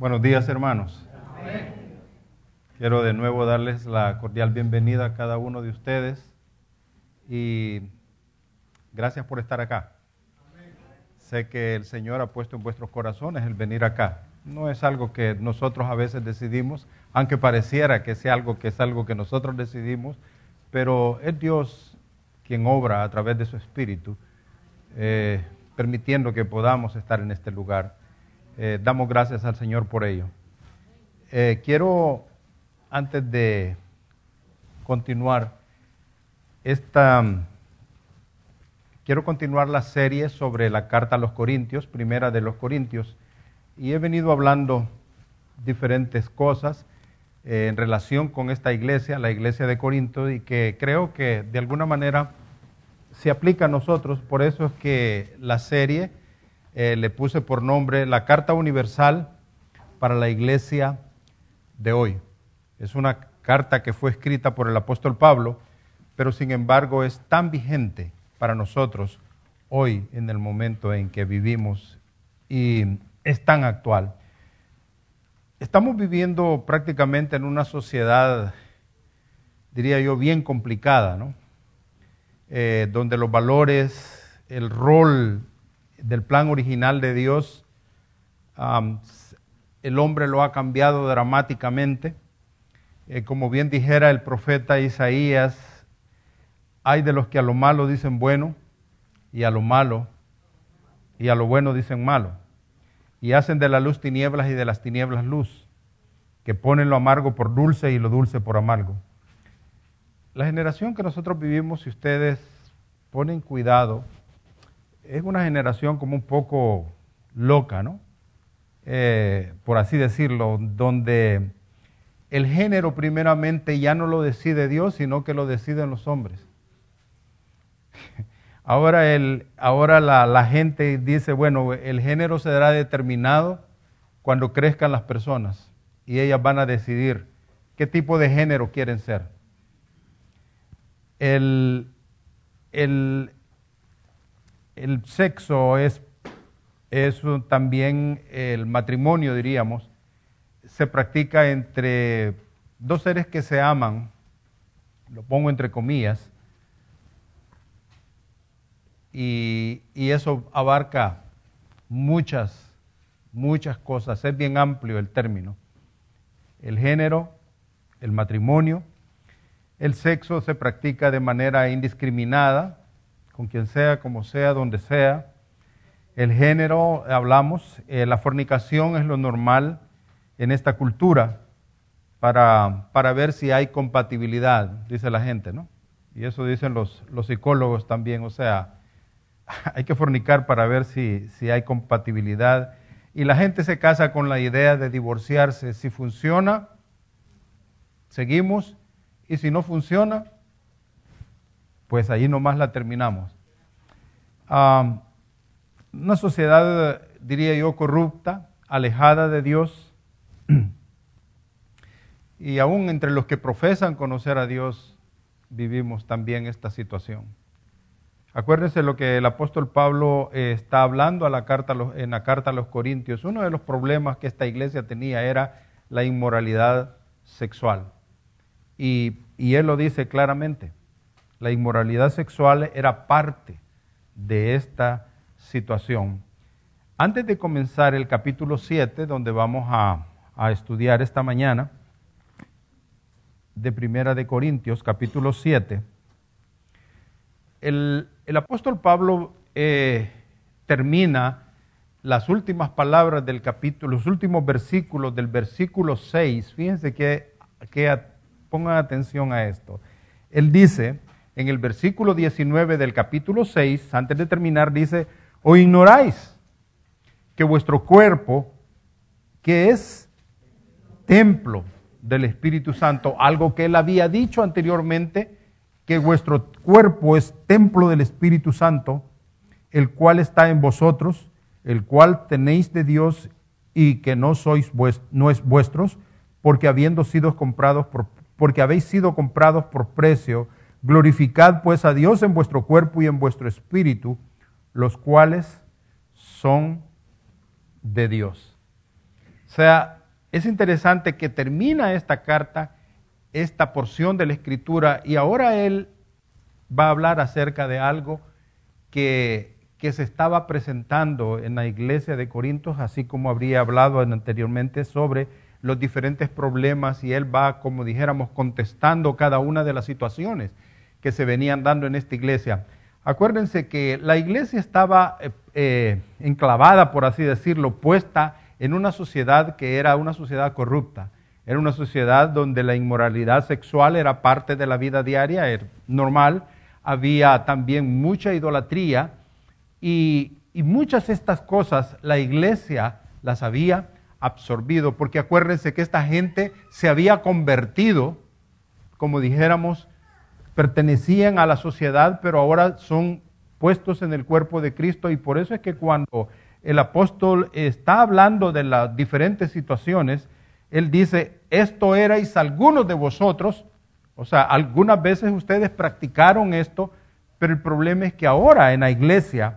Buenos días, hermanos. Amén. Quiero de nuevo darles la cordial bienvenida a cada uno de ustedes y gracias por estar acá. Amén. Sé que el Señor ha puesto en vuestros corazones el venir acá. No es algo que nosotros a veces decidimos, aunque pareciera que sea algo que nosotros decidimos, pero es Dios quien obra a través de su Espíritu, permitiendo que podamos estar en este lugar. Damos gracias al Señor por ello. Quiero, antes de continuar, quiero continuar la serie sobre la carta a los Corintios, primera de los Corintios, y he venido hablando diferentes cosas en relación con esta iglesia, la iglesia de Corinto, y que creo que de alguna manera se aplica a nosotros. Por eso es que la serie le puse por nombre La Carta Universal para la Iglesia de hoy. Es una carta que fue escrita por el apóstol Pablo, pero sin embargo es tan vigente para nosotros hoy en el momento en que vivimos y es tan actual. Estamos viviendo prácticamente en una sociedad, diría yo, bien complicada, ¿no? Donde los valores, el rol del plan original de Dios, el hombre lo ha cambiado dramáticamente. Como bien dijera el profeta Isaías, hay de los que a lo malo dicen bueno, y a lo malo, y a lo bueno dicen malo, y hacen de la luz tinieblas y de las tinieblas luz, que ponen lo amargo por dulce y lo dulce por amargo. La generación que nosotros vivimos, si ustedes ponen cuidado, es una generación como un poco loca, ¿no? Por así decirlo, donde el género primeramente ya no lo decide Dios, sino que lo deciden los hombres. Ahora la gente dice, bueno, el género será determinado cuando crezcan las personas y ellas van a decidir qué tipo de género quieren ser. El sexo es también el matrimonio, diríamos, se practica entre dos seres que se aman, lo pongo entre comillas, y eso abarca muchas cosas, es bien amplio el término. El género, el matrimonio, el sexo se practica de manera indiscriminada, con quien sea, como sea, donde sea. El género, hablamos, la fornicación es lo normal en esta cultura para ver si hay compatibilidad, dice la gente, ¿no? Y eso dicen los psicólogos también, o sea, hay que fornicar para ver si hay compatibilidad. Y la gente se casa con la idea de divorciarse. Si funciona, seguimos, y si no funciona, pues ahí nomás la terminamos. Una sociedad, diría yo, corrupta, alejada de Dios, y aún entre los que profesan conocer a Dios, vivimos también esta situación. Acuérdense lo que el apóstol Pablo está hablando en la carta a los Corintios. Uno de los problemas que esta iglesia tenía era la inmoralidad sexual. Y él lo dice claramente. La inmoralidad sexual era parte de esta situación. Antes de comenzar el capítulo 7, donde vamos a estudiar esta mañana, de Primera de Corintios, capítulo 7, el apóstol Pablo termina las últimas palabras del capítulo, los últimos versículos del versículo 6. Fíjense que pongan atención a esto. Él dice, en el versículo 19 del capítulo 6, antes de terminar, dice, ¿o ignoráis que vuestro cuerpo, que es templo del Espíritu Santo, algo que él había dicho anteriormente, que vuestro cuerpo es templo del Espíritu Santo, el cual está en vosotros, el cual tenéis de Dios y que no es vuestros, porque habéis sido comprados por precio? Glorificad pues a Dios en vuestro cuerpo y en vuestro espíritu, los cuales son de Dios. O sea, es interesante que termina esta carta, esta porción de la Escritura, y ahora él va a hablar acerca de algo que se estaba presentando en la iglesia de Corintios, así como habría hablado anteriormente sobre los diferentes problemas, y él va, como dijéramos, contestando cada una de las situaciones que se venían dando en esta iglesia. Acuérdense que la iglesia estaba enclavada, por así decirlo, puesta en una sociedad que era una sociedad corrupta. Era una sociedad donde la inmoralidad sexual era parte de la vida diaria, era normal. Había también mucha idolatría y muchas de estas cosas la iglesia las había absorbido, porque acuérdense que esta gente se había convertido, como dijéramos, pertenecían a la sociedad, pero ahora son puestos en el cuerpo de Cristo, y por eso es que cuando el apóstol está hablando de las diferentes situaciones, él dice, esto erais algunos de vosotros, o sea, algunas veces ustedes practicaron esto, pero el problema es que ahora en la iglesia,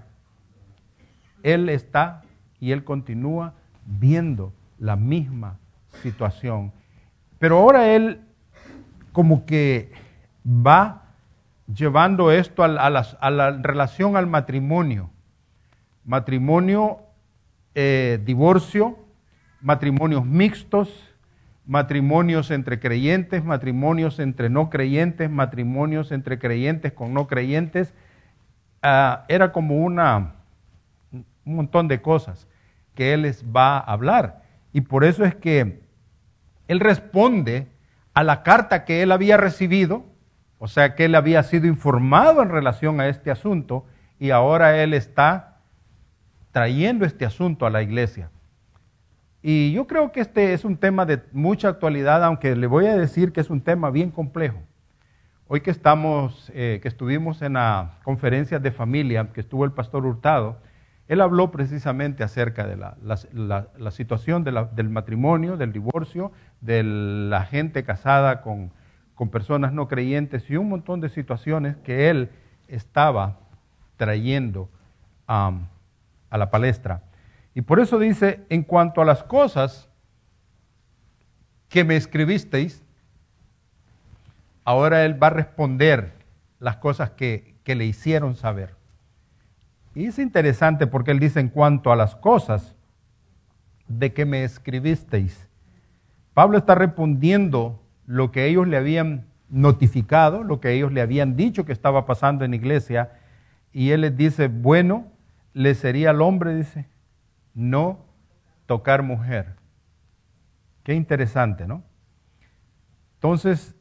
él está y él continúa viendo la misma situación. Pero ahora él como que va llevando esto a la relación al matrimonio. Matrimonio, divorcio, matrimonios mixtos, matrimonios entre creyentes, matrimonios entre no creyentes, matrimonios entre creyentes con no creyentes. Era como un montón de cosas que él les va a hablar. Y por eso es que él responde a la carta que él había recibido, o sea que él había sido informado en relación a este asunto, y ahora él está trayendo este asunto a la iglesia. Y yo creo que este es un tema de mucha actualidad, aunque le voy a decir que es un tema bien complejo. Hoy que estuvimos en la conferencia de familia, que estuvo el pastor Hurtado, él habló precisamente acerca de la situación del matrimonio, del divorcio, de la gente casada con personas no creyentes y un montón de situaciones que él estaba trayendo a la palestra. Y por eso dice, en cuanto a las cosas que me escribisteis, ahora él va a responder las cosas que le hicieron saber. Y es interesante porque él dice, en cuanto a las cosas de que me escribisteis. Pablo está respondiendo lo que ellos le habían notificado, lo que ellos le habían dicho que estaba pasando en la iglesia, y él les dice, bueno, le sería al hombre, dice, no tocar mujer. Qué interesante, ¿no? Entonces,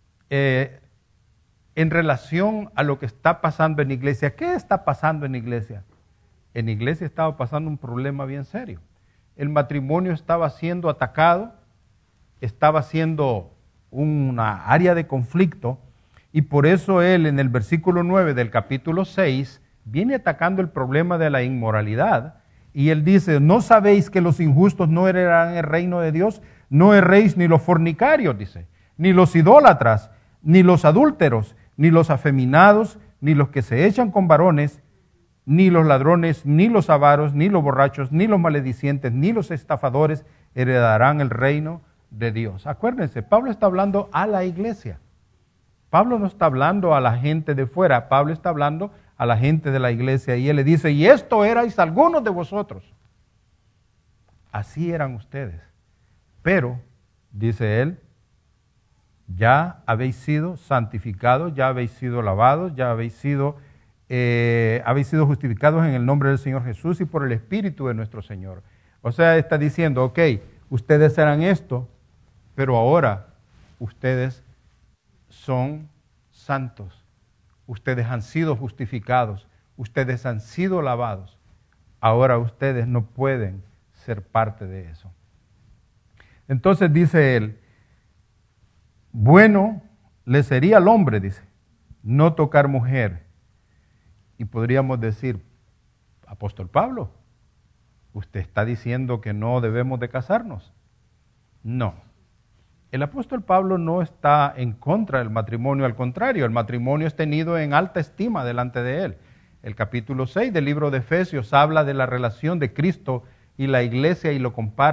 en relación a lo que está pasando en la iglesia, ¿qué está pasando en la iglesia? En la iglesia estaba pasando un problema bien serio. El matrimonio estaba siendo atacado, estaba siendo una área de conflicto, y por eso él en el versículo 9 del capítulo 6 viene atacando el problema de la inmoralidad, y él dice, ¿no sabéis que los injustos no heredarán el reino de Dios? No erréis ni los fornicarios, dice, ni los idólatras, ni los adúlteros, ni los afeminados, ni los que se echan con varones, ni los ladrones, ni los avaros, ni los borrachos, ni los maledicientes, ni los estafadores heredarán el reino de Dios. Acuérdense, Pablo está hablando a la iglesia. Pablo no está hablando a la gente de fuera, Pablo está hablando a la gente de la iglesia, y él le dice, y esto erais algunos de vosotros. Así eran ustedes. Pero, dice él, ya habéis sido santificados, ya habéis sido lavados, ya habéis sido justificados en el nombre del Señor Jesús y por el Espíritu de nuestro Señor. O sea, está diciendo, ok, ustedes eran esto, pero ahora ustedes son santos. Ustedes han sido justificados, ustedes han sido lavados. Ahora ustedes no pueden ser parte de eso. Entonces dice él, bueno, le sería al hombre, dice, no tocar mujer. Y podríamos decir, apóstol Pablo, ¿usted está diciendo que no debemos de casarnos? No. El apóstol Pablo no está en contra del matrimonio, al contrario, el matrimonio es tenido en alta estima delante de él. El capítulo 6 del libro de Efesios habla de la relación de Cristo y la iglesia y lo compara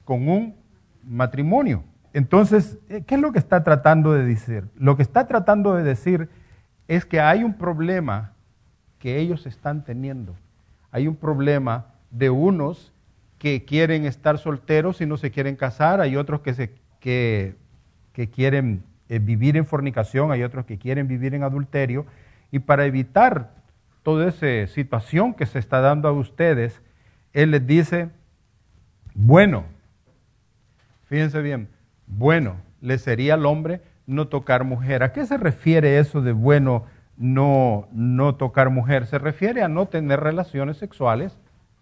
con un matrimonio. Entonces, ¿qué es lo que está tratando de decir? Lo que está tratando de decir es que hay un problema que ellos están teniendo. Hay un problema de unos que quieren estar solteros y no se quieren casar, hay otros que quieren vivir en fornicación, hay otros que quieren vivir en adulterio, y para evitar toda esa situación que se está dando a ustedes, Él les dice, bueno, fíjense bien, bueno, le sería al hombre no tocar mujer. ¿A qué se refiere eso de bueno no tocar mujer? Se refiere a no tener relaciones sexuales,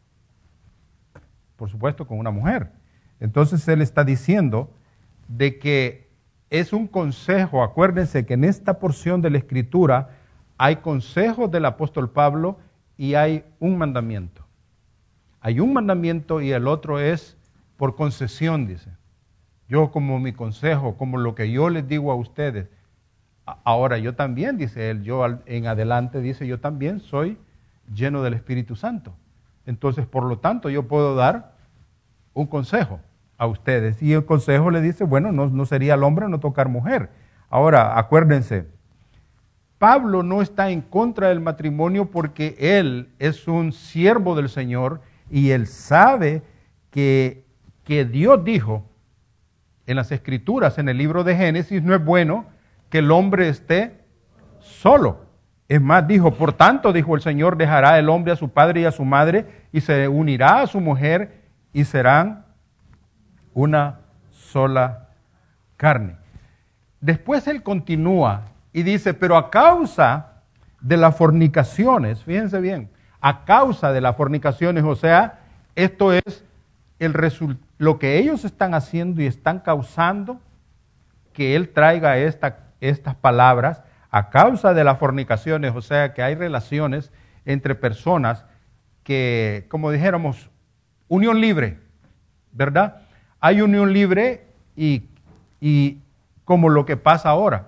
por supuesto, con una mujer. Entonces Él está diciendo de que es un consejo. Acuérdense que en esta porción de la Escritura hay consejos del apóstol Pablo y hay un mandamiento. Hay un mandamiento y el otro es por concesión, dice. Yo como mi consejo, como lo que yo les digo a ustedes. Ahora yo también, dice él, yo en adelante dice, yo también soy lleno del Espíritu Santo. Entonces, por lo tanto, yo puedo dar un consejo a ustedes. Y el consejo le dice, bueno, no sería el hombre no tocar mujer. Ahora, acuérdense, Pablo no está en contra del matrimonio porque él es un siervo del Señor y él sabe que Dios dijo en las Escrituras, en el libro de Génesis, no es bueno que el hombre esté solo. Es más, dijo, por tanto, dijo el Señor, dejará el hombre a su padre y a su madre y se unirá a su mujer y serán una sola carne. Después él continúa y dice, pero a causa de las fornicaciones, fíjense bien, a causa de las fornicaciones, o sea, esto es lo que ellos están haciendo y están causando que él traiga estas palabras, a causa de las fornicaciones, o sea, que hay relaciones entre personas que, como dijéramos, unión libre, ¿verdad? Hay unión libre y como lo que pasa ahora.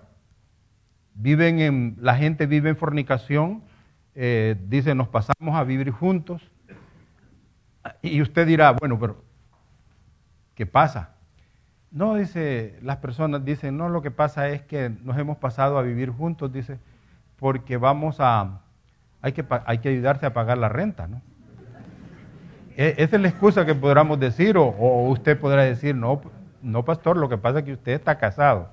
La gente vive en fornicación, dice, nos pasamos a vivir juntos. Y usted dirá, bueno, pero ¿qué pasa? No, dice, las personas dicen, no, lo que pasa es que nos hemos pasado a vivir juntos, dice, porque hay que ayudarse a pagar la renta, ¿no? Esa es la excusa que podamos decir, o usted podrá decir, no, pastor, lo que pasa es que usted está casado.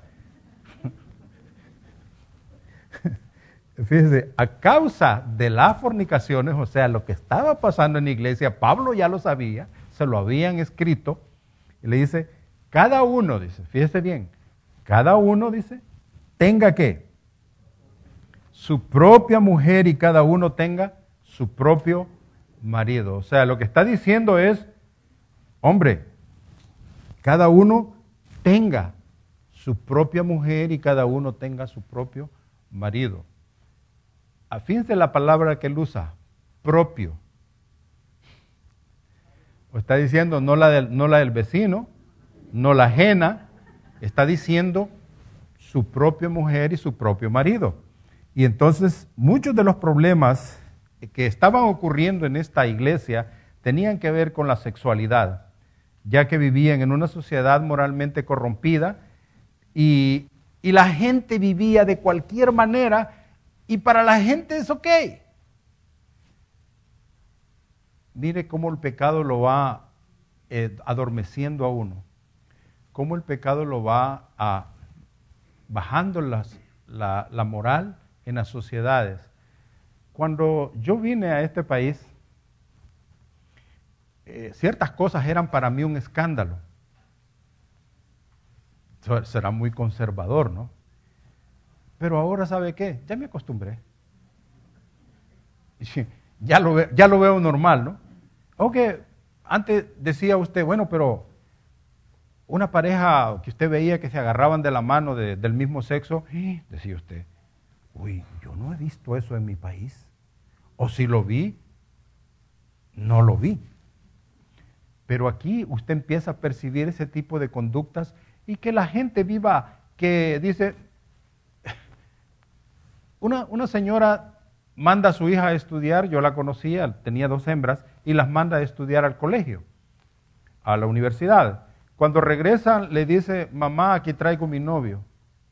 Fíjese, a causa de las fornicaciones, o sea, lo que estaba pasando en la iglesia, Pablo ya lo sabía, se lo habían escrito, y le dice, cada uno, dice, fíjese bien, cada uno, dice, tenga ¿qué? Su propia mujer y cada uno tenga su propio marido. O sea, lo que está diciendo es, hombre, cada uno tenga su propia mujer y cada uno tenga su propio marido. Fíjense la palabra que él usa, propio. O está diciendo no la del vecino, no la ajena, está diciendo su propia mujer y su propio marido. Y entonces muchos de los problemas que estaban ocurriendo en esta iglesia tenían que ver con la sexualidad, ya que vivían en una sociedad moralmente corrompida y la gente vivía de cualquier manera. Y para la gente es ok. Mire cómo el pecado lo va adormeciendo a uno. Cómo el pecado lo va bajando la moral en las sociedades. Cuando yo vine a este país, ciertas cosas eran para mí un escándalo. Será muy conservador, ¿no? Pero ahora, ¿sabe qué? Ya me acostumbré. Ya lo veo normal, ¿no? Aunque antes decía usted, bueno, pero una pareja que usted veía que se agarraban de la mano del mismo sexo, decía usted, uy, yo no he visto eso en mi país. O si lo vi, no lo vi. Pero aquí usted empieza a percibir ese tipo de conductas y que la gente viva, que dice, una señora manda a su hija a estudiar, yo la conocía, tenía 2 hembras, y las manda a estudiar al colegio, a la universidad. Cuando regresan, le dice, mamá, aquí traigo mi novio.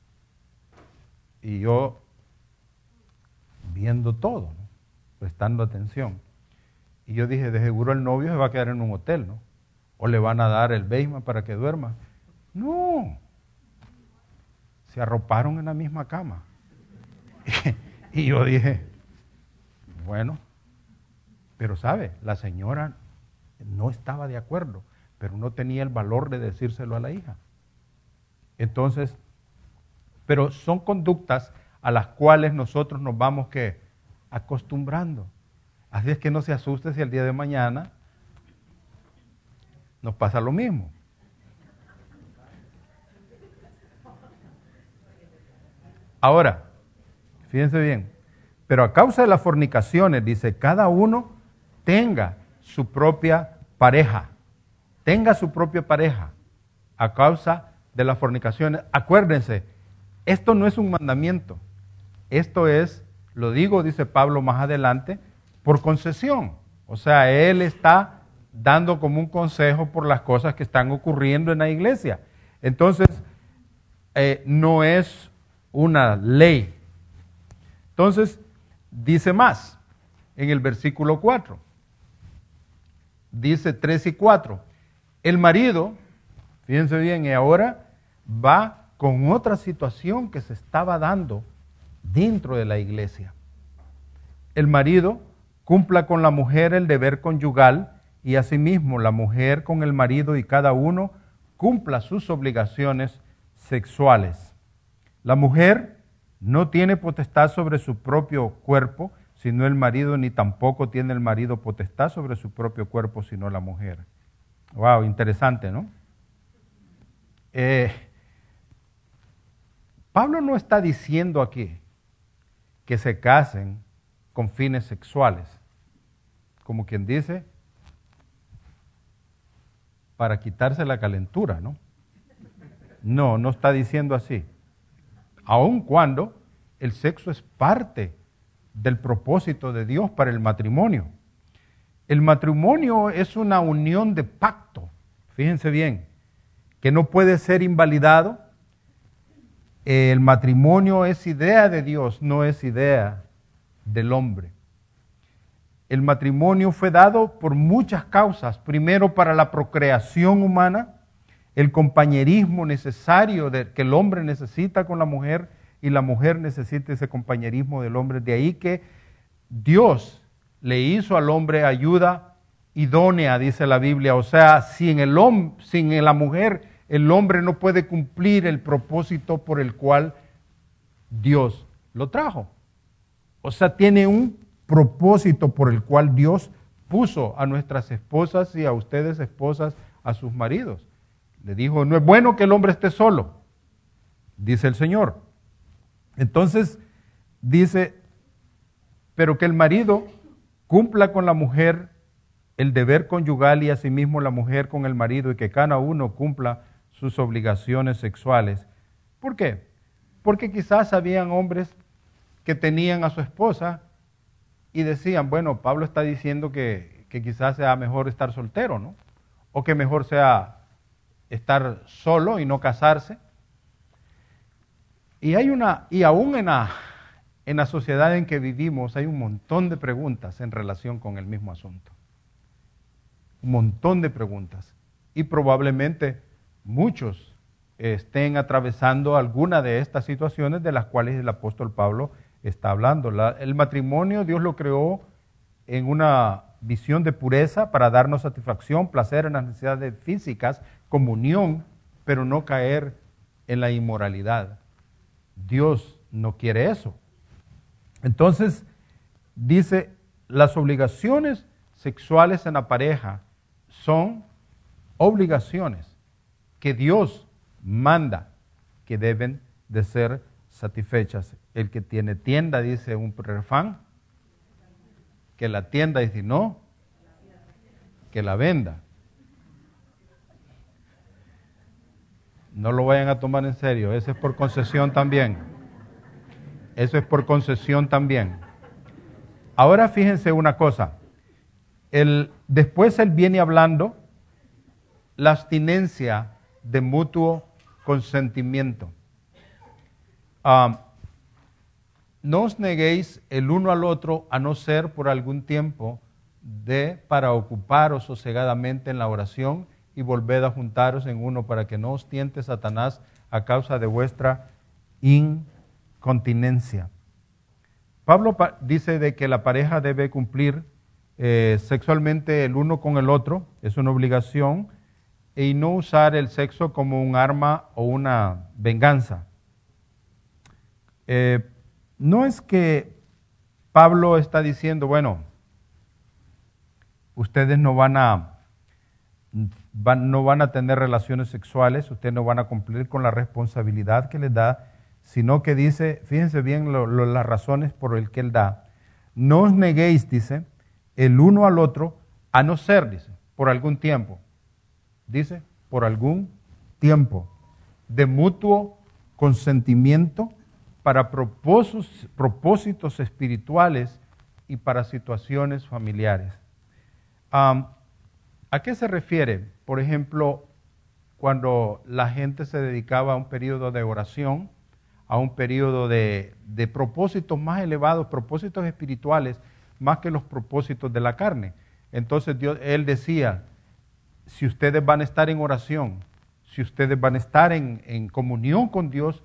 Y yo, viendo todo, ¿no? Prestando atención. Y yo dije, de seguro el novio se va a quedar en un hotel, ¿no? O le van a dar el basement para que duerma. No. Se arroparon en la misma cama. Y yo dije, bueno, pero sabe, la señora no estaba de acuerdo, pero no tenía el valor de decírselo a la hija. Entonces, pero son conductas a las cuales nosotros nos vamos acostumbrando. Así es que no se asuste si el día de mañana nos pasa lo mismo. Ahora, fíjense bien, pero a causa de las fornicaciones, dice, cada uno tenga su propia pareja, a causa de las fornicaciones. Acuérdense, esto no es un mandamiento, esto es, lo digo, dice Pablo más adelante, por concesión. O sea, él está dando como un consejo por las cosas que están ocurriendo en la iglesia. Entonces, no es una ley. Entonces, dice más en el versículo 4. Dice 3 y 4. El marido, fíjense bien, y ahora va con otra situación que se estaba dando dentro de la iglesia. El marido cumpla con la mujer el deber conyugal y asimismo la mujer con el marido y cada uno cumpla sus obligaciones sexuales. La mujer no tiene potestad sobre su propio cuerpo, sino el marido, ni tampoco tiene el marido potestad sobre su propio cuerpo, sino la mujer. Wow, interesante, ¿no? Pablo no está diciendo aquí que se casen con fines sexuales, como quien dice, para quitarse la calentura, ¿no? No, no está diciendo así. Aun cuando el sexo es parte del propósito de Dios para el matrimonio. El matrimonio es una unión de pacto, fíjense bien, que no puede ser invalidado. El matrimonio es idea de Dios, no es idea del hombre. El matrimonio fue dado por muchas causas. Primero, para la procreación humana, el compañerismo necesario que el hombre necesita con la mujer y la mujer necesita ese compañerismo del hombre. De ahí que Dios le hizo al hombre ayuda idónea, dice la Biblia. O sea, sin la mujer, el hombre no puede cumplir el propósito por el cual Dios lo trajo. O sea, tiene un propósito por el cual Dios puso a nuestras esposas y a ustedes esposas a sus maridos. Le dijo, no es bueno que el hombre esté solo, dice el Señor. Entonces, dice, pero que el marido cumpla con la mujer el deber conyugal y asimismo la mujer con el marido y que cada uno cumpla sus obligaciones sexuales. ¿Por qué? Porque quizás habían hombres que tenían a su esposa y decían, bueno, Pablo está diciendo que quizás sea mejor estar soltero, ¿no? O que mejor sea estar solo y no casarse. Y aún en la sociedad en que vivimos hay un montón de preguntas en relación con el mismo asunto. Un montón de preguntas. Y probablemente muchos estén atravesando alguna de estas situaciones de las cuales el apóstol Pablo está hablando. El matrimonio Dios lo creó en una visión de pureza para darnos satisfacción, placer en las necesidades físicas, comunión, pero no caer en la inmoralidad. Dios no quiere eso. Entonces, dice, las obligaciones sexuales en la pareja son obligaciones que Dios manda que deben de ser satisfechas. El que tiene tienda, dice un refrán, que la tienda, y si no, que la venda. No lo vayan a tomar en serio, eso es por concesión también. Eso es por concesión también. Ahora fíjense una cosa, después él viene hablando la abstinencia de mutuo consentimiento. No os neguéis el uno al otro, a no ser por algún tiempo para ocuparos sosegadamente en la oración y volved a juntaros en uno, para que no os tiente Satanás a causa de vuestra incontinencia. Pablo dice de que la pareja debe cumplir sexualmente el uno con el otro, es una obligación, y no usar el sexo como un arma o una venganza. No es que Pablo está diciendo, bueno, ustedes no van a tener relaciones sexuales, ustedes no van a cumplir con la responsabilidad que les da, sino que dice, fíjense bien las razones por el que él da. No os neguéis, dice, el uno al otro, a no ser, dice, por algún tiempo. Dice, por algún tiempo, de mutuo consentimiento para propósitos espirituales y para situaciones familiares. ¿A qué se refiere? Por ejemplo, cuando la gente se dedicaba a un periodo de oración, a un periodo de propósitos más elevados, propósitos espirituales, más que los propósitos de la carne. Entonces él decía, si ustedes van a estar en oración, si ustedes van a estar en comunión con Dios,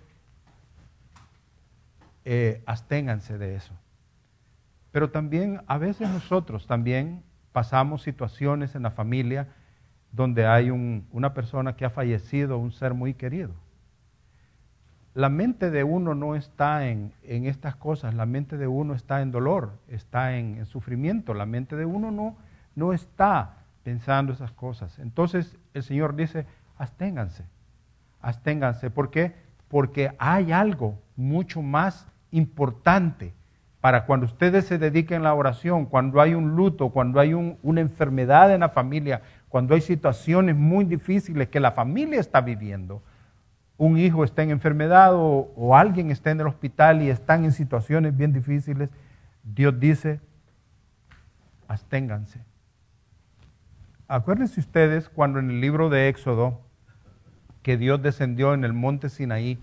absténganse de eso. Pero también a veces nosotros también pasamos situaciones en la familia donde hay una persona que ha fallecido, un ser muy querido. La mente de uno no está en estas cosas, la mente de uno está en dolor, está en sufrimiento, la mente de uno no está pensando esas cosas. Entonces el Señor dice, absténganse. ¿Por qué? Porque hay algo mucho más importante para cuando ustedes se dediquen a la oración, cuando hay un luto, cuando hay una enfermedad en la familia, cuando hay situaciones muy difíciles que la familia está viviendo. Un hijo está en enfermedad o alguien está en el hospital y están en situaciones bien difíciles, Dios dice, absténganse. Acuérdense ustedes cuando en el libro de Éxodo, que Dios descendió en el monte Sinaí,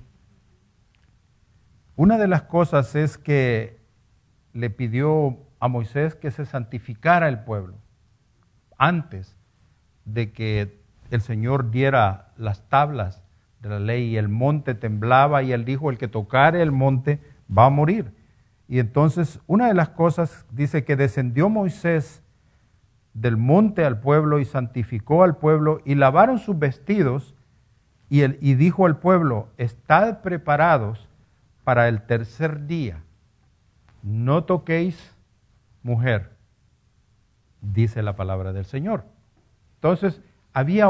una de las cosas es que le pidió a Moisés que se santificara el pueblo antes de que el Señor diera las tablas de la ley y el monte temblaba y él dijo, el que tocare el monte va a morir. Y entonces una de las cosas dice que descendió Moisés del monte al pueblo y santificó al pueblo y lavaron sus vestidos y dijo al pueblo, estad preparados para el tercer día, no toquéis mujer, dice la palabra del Señor. Entonces había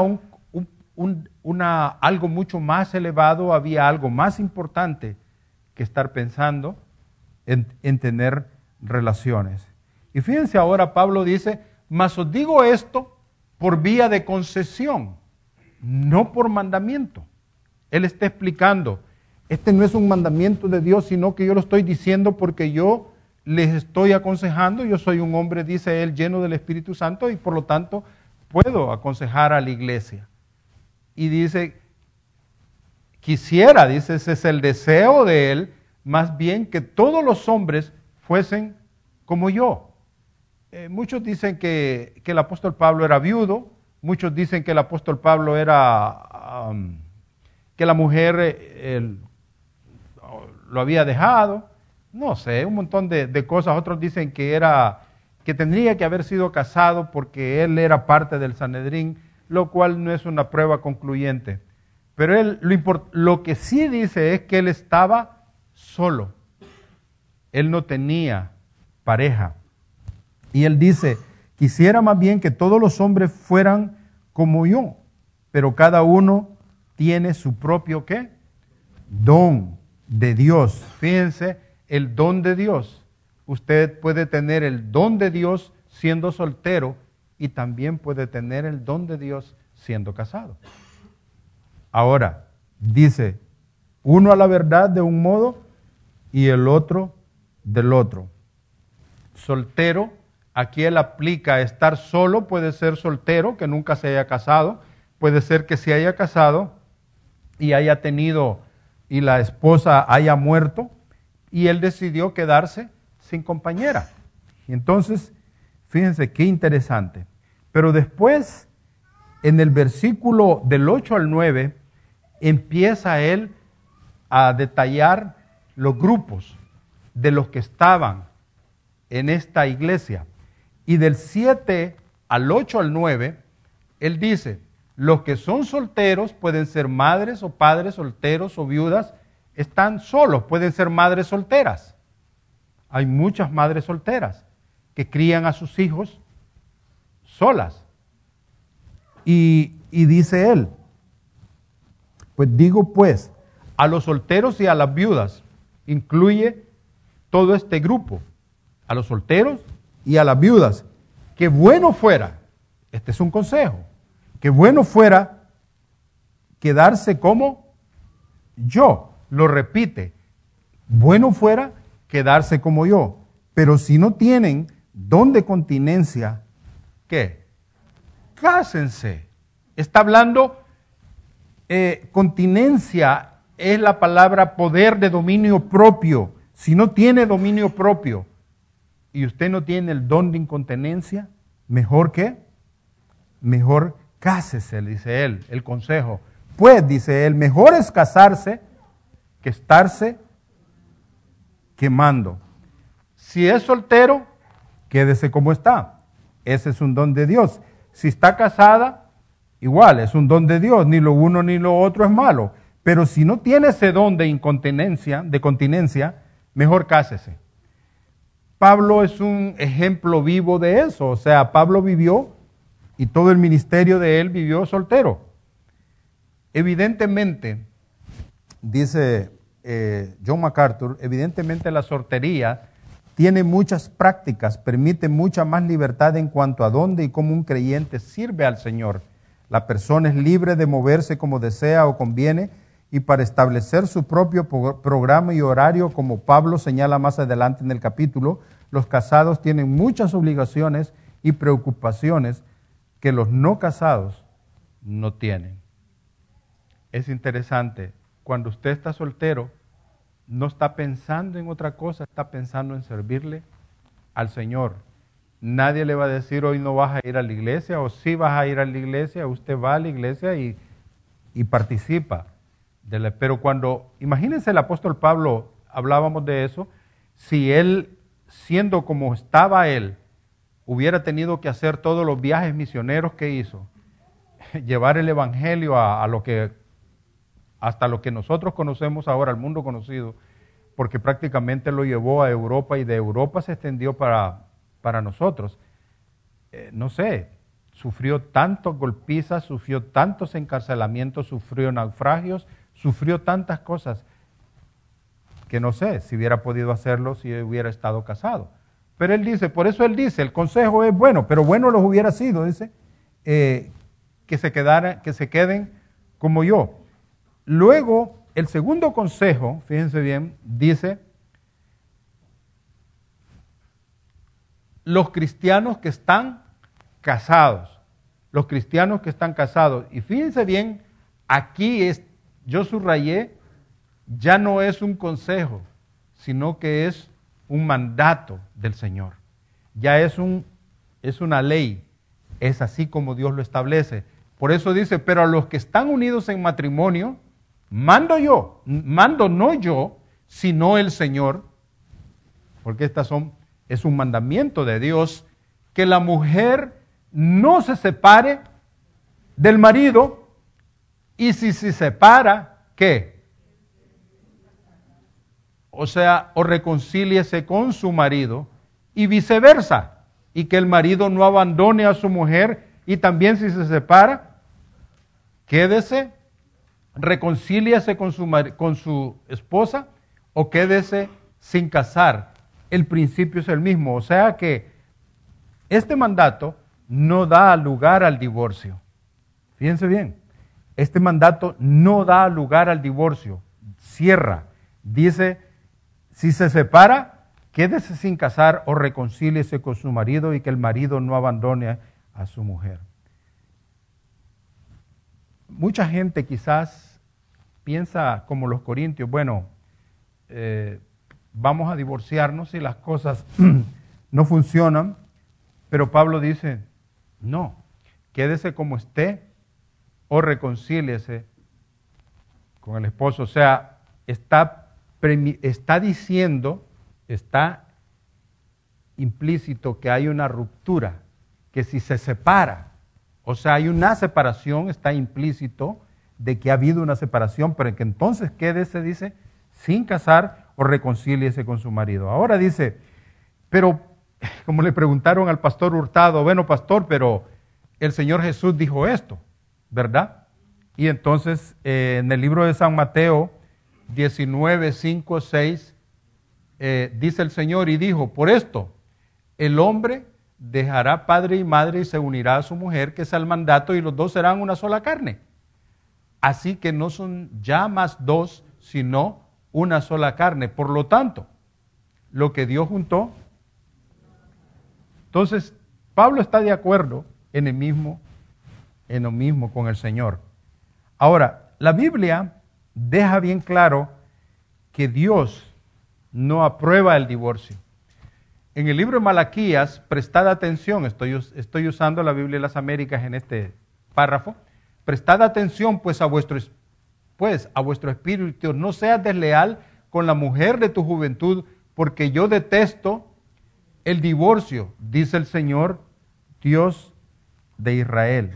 algo mucho más elevado, había algo más importante que estar pensando en tener relaciones. Y fíjense ahora, Pablo dice, mas os digo esto por vía de concesión, no por mandamiento. Él está explicando, este no es un mandamiento de Dios, sino que yo lo estoy diciendo porque yo les estoy aconsejando, yo soy un hombre, dice él, lleno del Espíritu Santo y por lo tanto puedo aconsejar a la iglesia. Y dice, quisiera, dice, ese es el deseo de él, más bien que todos los hombres fuesen como yo. Muchos dicen que el apóstol Pablo era viudo, muchos dicen que el apóstol Pablo era, que la mujer lo había dejado, no sé, un montón de cosas. Otros dicen que tendría que haber sido casado porque él era parte del Sanedrín, lo cual no es una prueba concluyente. Pero él, lo que sí dice es que él estaba solo. Él no tenía pareja. Y él dice, quisiera más bien que todos los hombres fueran como yo, pero cada uno tiene su propio, ¿qué? Don de Dios. Fíjense, el don de Dios. Usted puede tener el don de Dios siendo soltero y también puede tener el don de Dios siendo casado. Ahora, dice, uno a la verdad de un modo y el otro del otro. Soltero, aquí él aplica estar solo, puede ser soltero, que nunca se haya casado, puede ser que se haya casado y haya tenido, y la esposa haya muerto, y él decidió quedarse sin compañera. Y entonces, fíjense qué interesante. Pero después, en el versículo del 8 al 9, empieza él a detallar los grupos de los que estaban en esta iglesia. Y del 7 al 8 al 9, él dice, los que son solteros pueden ser madres o padres solteros o viudas, están solos, pueden ser madres solteras. Hay muchas madres solteras que crían a sus hijos solas. Y dice él, pues digo pues, a los solteros y a las viudas, incluye todo este grupo, a los solteros y a las viudas, que bueno fuera, este es un consejo, que bueno fuera quedarse como yo, lo repite, bueno fuera quedarse como yo, pero si no tienen don de continencia, ¿qué? Cásense. Está hablando, continencia es la palabra poder de dominio propio. Si no tiene dominio propio y usted no tiene el don de incontinencia, ¿mejor qué? Mejor cásese, dice él, el consejo. Pues, dice él, mejor es casarse que estarse quemando. Si es soltero, quédese como está. Ese es un don de Dios. Si está casada, igual, es un don de Dios. Ni lo uno ni lo otro es malo. Pero si no tiene ese don de incontinencia, mejor cásese. Pablo es un ejemplo vivo de eso. O sea, Pablo vivió y todo el ministerio de él vivió soltero. Evidentemente, dice John MacArthur, evidentemente la soltería tiene muchas prácticas, permite mucha más libertad en cuanto a dónde y cómo un creyente sirve al Señor. La persona es libre de moverse como desea o conviene y para establecer su propio programa y horario, como Pablo señala más adelante en el capítulo, los casados tienen muchas obligaciones y preocupaciones que los no casados no tienen. Es interesante, cuando usted está soltero, no está pensando en otra cosa, está pensando en servirle al Señor. Nadie le va a decir, hoy no vas a ir a la iglesia, o sí vas a ir a la iglesia, usted va a la iglesia y participa. Pero cuando, imagínense el apóstol Pablo, hablábamos de eso, si él, siendo como estaba él, hubiera tenido que hacer todos los viajes misioneros que hizo, llevar el evangelio a lo que, hasta lo que nosotros conocemos ahora, el mundo conocido, porque prácticamente lo llevó a Europa y de Europa se extendió para nosotros. No sé, sufrió tantas golpizas, sufrió tantos encarcelamientos, sufrió naufragios, sufrió tantas cosas que no sé si hubiera podido hacerlo si hubiera estado casado. Pero él dice, por eso él dice, el consejo es bueno, pero bueno los hubiera sido, dice, que se queden como yo. Luego, el segundo consejo, fíjense bien, dice, los cristianos que están casados, y fíjense bien, aquí yo subrayé, ya no es un consejo, sino que es un mandato del Señor. Ya es una ley, es así como Dios lo establece. Por eso dice, pero a los que están unidos en matrimonio, mando no yo, sino el Señor, porque es un mandamiento de Dios, que la mujer no se separe del marido, y si se separa, ¿qué? O sea, o reconcíliese con su marido, y viceversa, y que el marido no abandone a su mujer, y también si se separa, quédese, reconcíliese con su esposa, o quédese sin casar. El principio es el mismo, o sea que este mandato no da lugar al divorcio. Fíjense bien, este mandato no da lugar al divorcio, cierra, dice, si se separa, quédese sin casar o reconcíliese con su marido y que el marido no abandone a su mujer. Mucha gente quizás piensa como los corintios, bueno, vamos a divorciarnos si las cosas no funcionan, pero Pablo dice, no, quédese como esté o reconcíliese con el esposo. O sea, está diciendo, está implícito que hay una ruptura, que si se separa, o sea, hay una separación, está implícito de que ha habido una separación, pero que entonces quédese, dice, sin casar o reconcíliese con su marido. Ahora dice, pero como le preguntaron al pastor Hurtado, bueno, pastor, pero el Señor Jesús dijo esto, ¿verdad? Y entonces en el libro de San Mateo 19, 5, 6, dice el Señor y dijo, por esto, el hombre dejará padre y madre y se unirá a su mujer, que es el mandato, y los dos serán una sola carne. Así que no son ya más dos, sino una sola carne. Por lo tanto, lo que Dios juntó. Entonces, Pablo está de acuerdo en lo mismo con el Señor. Ahora, la Biblia deja bien claro que Dios no aprueba el divorcio. En el libro de Malaquías, prestad atención, estoy usando la Biblia de las Américas en este párrafo, prestad atención pues a vuestro espíritu, no seas desleal con la mujer de tu juventud, porque yo detesto el divorcio, dice el Señor, Dios de Israel.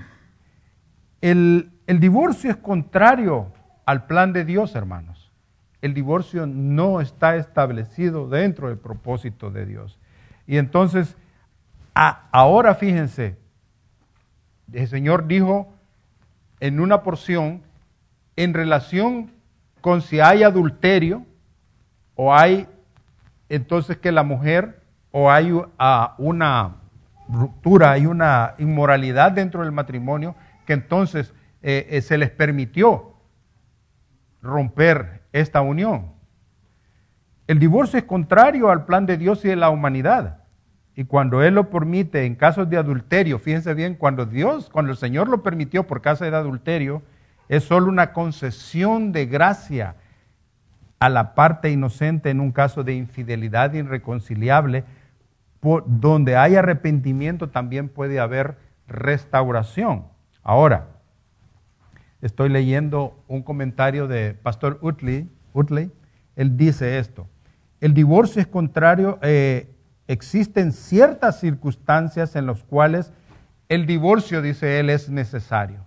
El divorcio es contrario al plan de Dios, hermanos. El divorcio no está establecido dentro del propósito de Dios. Y entonces, ahora fíjense, el Señor dijo en una porción, en relación con si hay adulterio, o hay entonces que la mujer, o hay una ruptura, hay una inmoralidad dentro del matrimonio, que entonces se les permitió romper esta unión. El divorcio es contrario al plan de Dios y de la humanidad. Y cuando Él lo permite en casos de adulterio, fíjense bien, cuando el Señor lo permitió por causa de adulterio, es solo una concesión de gracia a la parte inocente en un caso de infidelidad irreconciliable. Donde hay arrepentimiento también puede haber restauración. Ahora, estoy leyendo un comentario de Pastor Utley. Él dice esto: el divorcio es contrario, existen ciertas circunstancias en las cuales el divorcio, dice él, es necesario.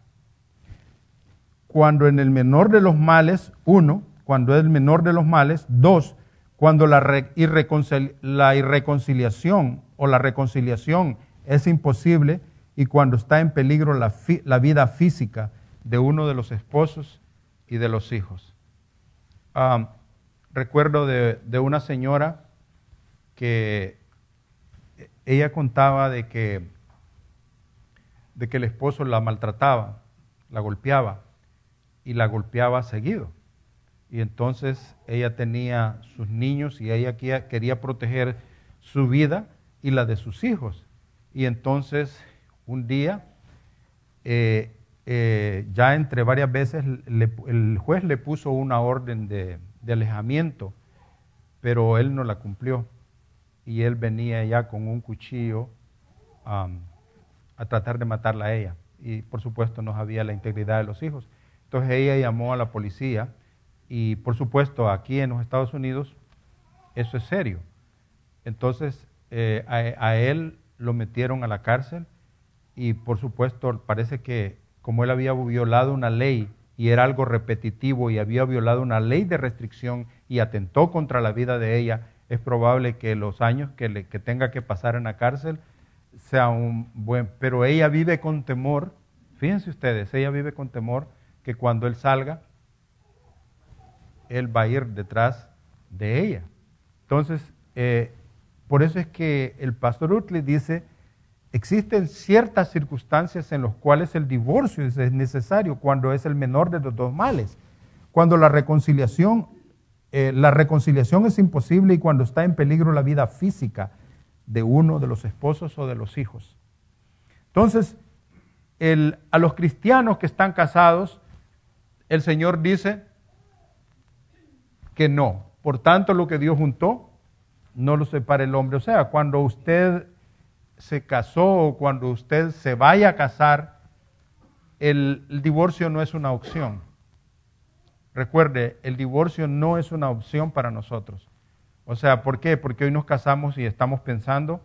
Cuando en el menor de los males, cuando es el menor de los males, 2, cuando la irreconciliación o la reconciliación es imposible, y cuando está en peligro la vida física de uno de los esposos y de los hijos. Recuerdo de una señora que ella contaba de que el esposo la maltrataba, la golpeaba y la golpeaba seguido. Y entonces ella tenía sus niños y ella quería proteger su vida y la de sus hijos. Y entonces un día, ya entre varias veces, el juez le puso una orden de alejamiento, pero él no la cumplió. Y él venía ya con un cuchillo a tratar de matarla a ella. Y por supuesto no sabía la integridad de los hijos. Entonces ella llamó a la policía. Y por supuesto, aquí en los Estados Unidos, eso es serio. Entonces, a él lo metieron a la cárcel y por supuesto, parece que como él había violado una ley y era algo repetitivo y había violado una ley de restricción y atentó contra la vida de ella, es probable que los años que tenga que pasar en la cárcel sea un buen... Pero ella vive con temor, fíjense ustedes, ella vive con temor que cuando él salga, él va a ir detrás de ella. Entonces, por eso es que el pastor Utley dice, existen ciertas circunstancias en las cuales el divorcio es necesario cuando es el menor de los dos males, cuando la reconciliación es imposible y cuando está en peligro la vida física de uno de los esposos o de los hijos. Entonces, a los cristianos que están casados, el Señor dice, que no. Por tanto, lo que Dios juntó, no lo separe el hombre. O sea, cuando usted se casó o cuando usted se vaya a casar, el divorcio no es una opción. Recuerde, el divorcio no es una opción para nosotros. O sea, ¿por qué? Porque hoy nos casamos y estamos pensando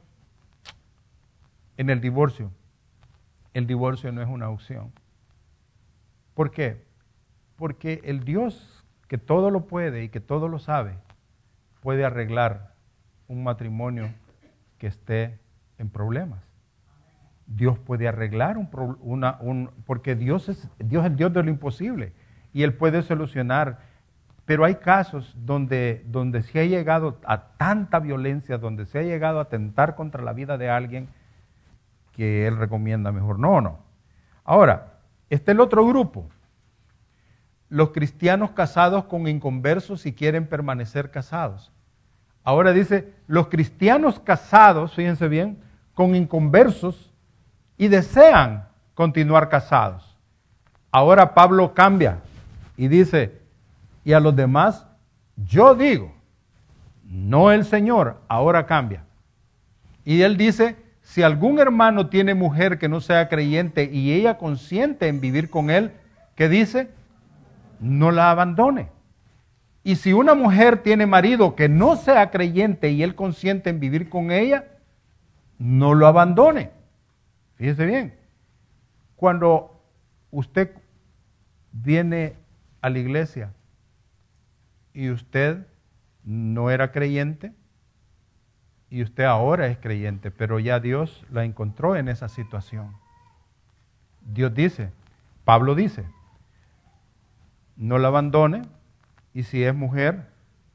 en el divorcio. El divorcio no es una opción. ¿Por qué? Porque el Dios que todo lo puede y que todo lo sabe, puede arreglar un matrimonio que esté en problemas. Dios puede arreglar porque Dios es el Dios de lo imposible y Él puede solucionar. Pero hay casos donde se ha llegado a tanta violencia, donde se ha llegado a atentar contra la vida de alguien, que Él recomienda mejor no. Ahora, está el otro grupo, los cristianos casados con inconversos y quieren permanecer casados. Ahora dice, los cristianos casados, fíjense bien, con inconversos y desean continuar casados. Ahora Pablo cambia y dice, y a los demás, yo digo, no el Señor, ahora cambia. Y él dice, si algún hermano tiene mujer que no sea creyente y ella consiente en vivir con él, ¿qué dice? No la abandone. Y si una mujer tiene marido que no sea creyente y él consiente en vivir con ella, no lo abandone. Fíjese bien, cuando usted viene a la iglesia y usted no era creyente y usted ahora es creyente, pero ya Dios la encontró en esa situación. Dios dice, Pablo dice, no la abandone, y si es mujer,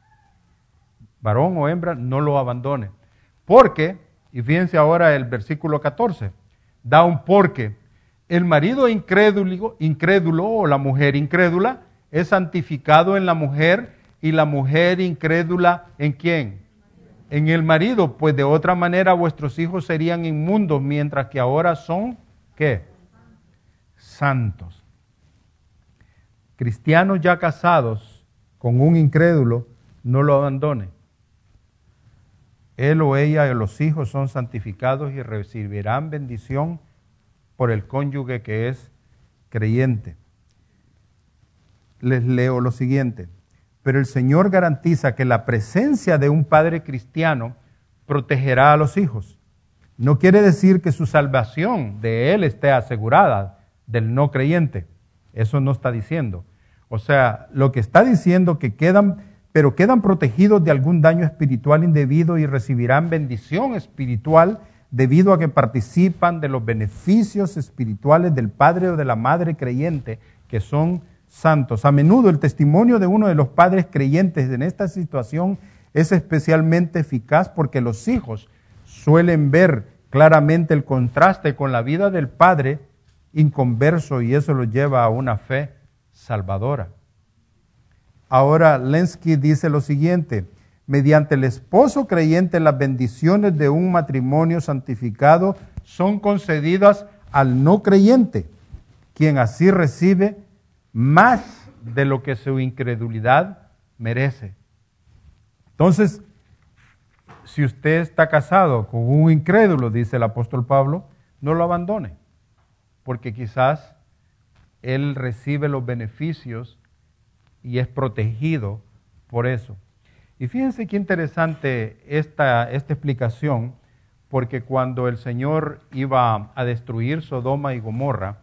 varón o hembra, no lo abandone. Porque, y fíjense ahora el versículo 14, da un porque. El marido incrédulo o la mujer incrédula es santificado en la mujer y la mujer incrédula ¿en quién? En el marido, pues de otra manera vuestros hijos serían inmundos, mientras que ahora son, ¿qué? Santos. Cristianos ya casados con un incrédulo, no lo abandone. Él o ella y los hijos son santificados y recibirán bendición por el cónyuge que es creyente. Les leo lo siguiente. Pero el Señor garantiza que la presencia de un padre cristiano protegerá a los hijos. No quiere decir que su salvación de él esté asegurada del no creyente. Eso no está diciendo. O sea, lo que está diciendo que quedan protegidos de algún daño espiritual indebido y recibirán bendición espiritual debido a que participan de los beneficios espirituales del padre o de la madre creyente, que son santos. A menudo el testimonio de uno de los padres creyentes en esta situación es especialmente eficaz porque los hijos suelen ver claramente el contraste con la vida del padre inconverso y eso los lleva a una fe salvadora. Ahora Lenski dice lo siguiente: mediante el esposo creyente las bendiciones de un matrimonio santificado son concedidas al no creyente, quien así recibe más de lo que su incredulidad merece. Entonces, si usted está casado con un incrédulo, dice el apóstol Pablo, no lo abandone, porque quizás él recibe los beneficios y es protegido por eso. Y fíjense qué interesante esta explicación, porque cuando el Señor iba a destruir Sodoma y Gomorra,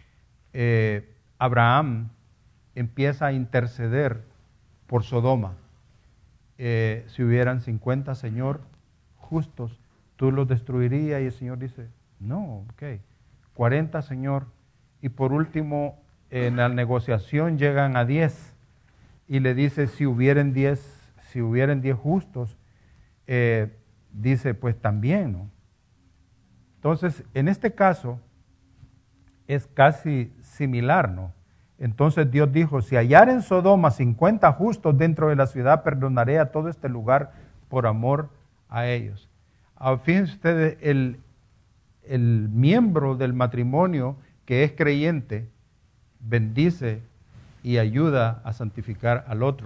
Abraham empieza a interceder por Sodoma. Si hubieran 50, Señor, justos, tú los destruirías. Y el Señor dice, no, 40, Señor. Y por último, en la negociación llegan a 10. Y le dice, si hubieran 10 justos, dice, pues también, ¿no? Entonces, en este caso, es casi similar, ¿no? Entonces Dios dijo, si hallar en Sodoma 50 justos dentro de la ciudad, perdonaré a todo este lugar por amor a ellos. Fíjense ustedes, el miembro del matrimonio que es creyente, bendice y ayuda a santificar al otro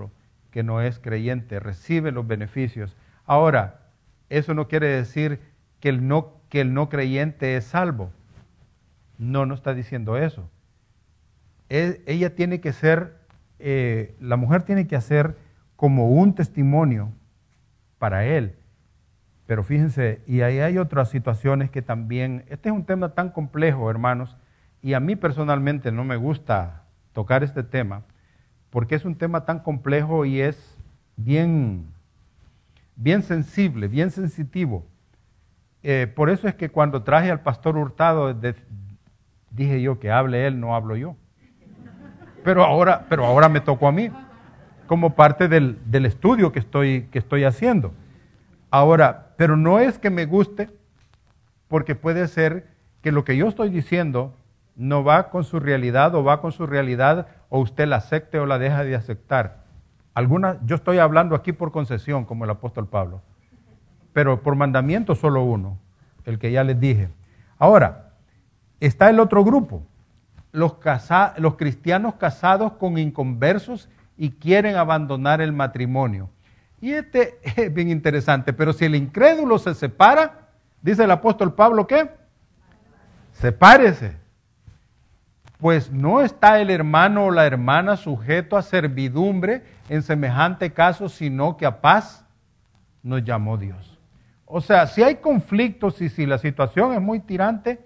que no es creyente, recibe los beneficios. Ahora, eso no quiere decir que el no creyente es salvo. No, no está diciendo eso. Ella tiene que ser, la mujer tiene que hacer como un testimonio para él. Pero fíjense, y ahí hay otras situaciones que también, este es un tema tan complejo, hermanos, y a mí personalmente no me gusta tocar este tema, porque es un tema tan complejo y es bien sensible, bien sensitivo. Por eso es que cuando traje al pastor Hurtado, dije yo que hable él, no hablo yo. Pero ahora me tocó a mí, como parte del estudio que estoy haciendo. Ahora, pero no es que me guste, porque puede ser que lo que yo estoy diciendo no va con su realidad o va con su realidad o usted la acepte o la deja de aceptar. Yo estoy hablando aquí por concesión, como el apóstol Pablo, pero por mandamiento solo uno, el que ya les dije. Ahora, está el otro grupo, los cristianos casados con inconversos y quieren abandonar el matrimonio. Y este es bien interesante, pero si el incrédulo se separa, dice el apóstol Pablo, ¿qué? Sepárese. Pues no está el hermano o la hermana sujeto a servidumbre en semejante caso, sino que a paz nos llamó Dios. O sea, si hay conflictos y si la situación es muy tirante,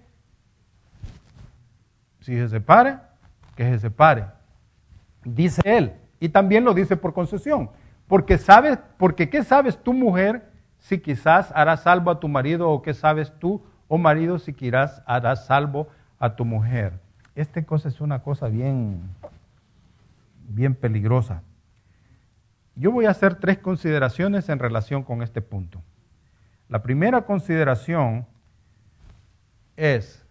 si se separa, que se separe. Dice él, y también lo dice por concesión. Porque ¿qué sabes tú, mujer, si quizás harás salvo a tu marido? ¿O qué sabes tú, oh marido, si quizás harás salvo a tu mujer? Esta cosa es una cosa bien peligrosa. Yo voy a hacer 3 consideraciones en relación con este punto. La primera consideración es: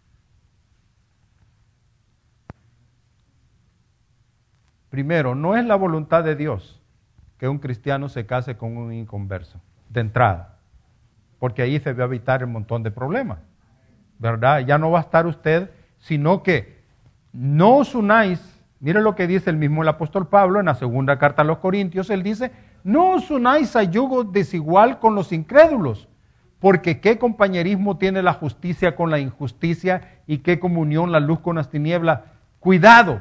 primero, no es la voluntad de Dios que un cristiano se case con un inconverso, de entrada, porque ahí se va a evitar un montón de problemas, ¿verdad? Ya no va a estar usted, sino que no os unáis. Mire lo que dice el mismo el apóstol Pablo en la segunda carta a los Corintios. Él dice: no os unáis a yugo desigual con los incrédulos, porque qué compañerismo tiene la justicia con la injusticia y qué comunión la luz con las tinieblas. Cuidado,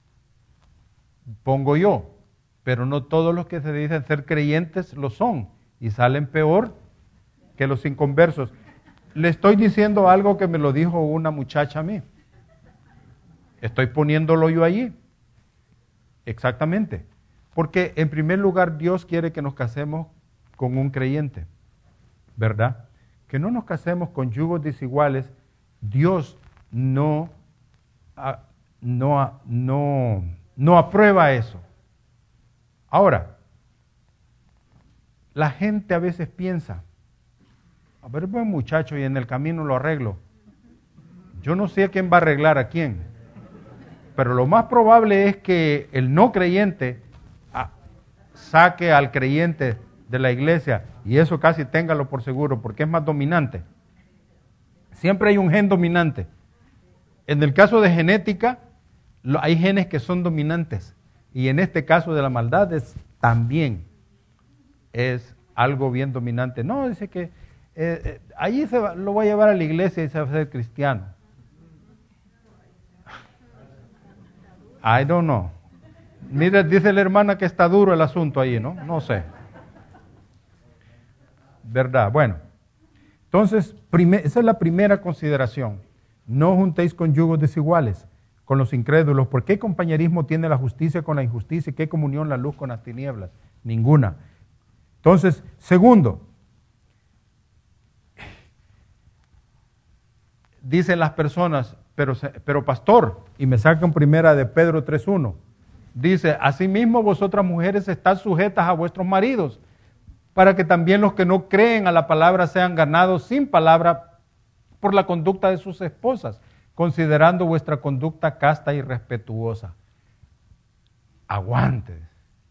pongo yo, pero no todos los que se dicen ser creyentes lo son y salen peor que los inconversos. Le estoy diciendo algo que me lo dijo una muchacha a mí. Estoy poniéndolo yo allí. Exactamente. Porque en primer lugar Dios quiere que nos casemos con un creyente, ¿verdad? Que no nos casemos con yugos desiguales. Dios no aprueba eso. Ahora, la gente a veces piensa: a ver, buen muchacho, y en el camino lo arreglo. Yo no sé a quién va a arreglar a quién, pero lo más probable es que el no creyente saque al creyente de la iglesia, y eso casi téngalo por seguro, porque es más dominante. Siempre hay un gen dominante. En el caso de genética, hay genes que son dominantes, y en este caso de la maldad también es algo bien dominante. No, dice que allí lo voy a llevar a la iglesia y se va a hacer cristiano. I don't know. Mira, dice la hermana que está duro el asunto ahí, ¿no? No sé. ¿Verdad? Bueno, entonces, esa es la primera consideración. No juntéis con yugos desiguales, con los incrédulos, porque ¿qué compañerismo tiene la justicia con la injusticia? ¿Qué comunión la luz con las tinieblas? Ninguna. Entonces, segundo, dicen las personas: pero pastor, y me sacan primera de Pedro 3:1, dice: asimismo vosotras mujeres estad sujetas a vuestros maridos, para que también los que no creen a la palabra sean ganados sin palabra por la conducta de sus esposas, considerando vuestra conducta casta y respetuosa. Aguante,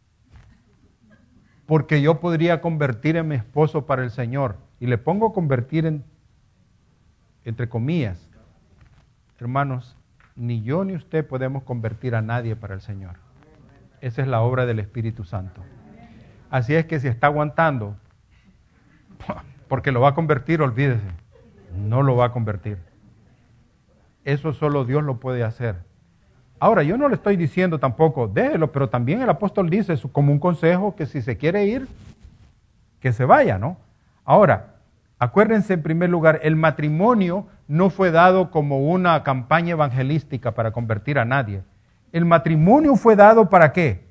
porque yo podría convertir a mi esposo para el Señor, y le pongo convertir entre comillas. Hermanos, ni yo ni usted podemos convertir a nadie para el Señor. Esa es la obra del Espíritu Santo. Así es que si está aguantando, porque lo va a convertir, olvídese, no lo va a convertir. Eso solo Dios lo puede hacer. Ahora, yo no le estoy diciendo tampoco, déjelo, pero también el apóstol dice como un consejo que si se quiere ir, que se vaya, ¿no? Ahora, acuérdense en primer lugar, el matrimonio no fue dado como una campaña evangelística para convertir a nadie. El matrimonio fue dado ¿para qué?